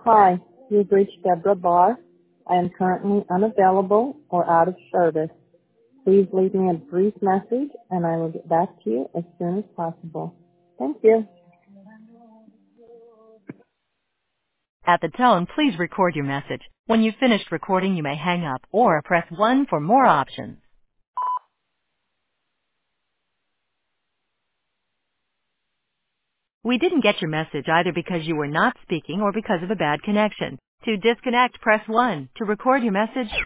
Hi, you've reached Deborah Barr. I am currently unavailable or out of service. Please leave me a brief message and I will get back to you as soon as possible. Thank you. At the tone, please record your message. When you've finished recording, you may hang up or press 1 for more options. We didn't get your message either because you were not speaking or because of a bad connection. To disconnect, press 1. To record your message,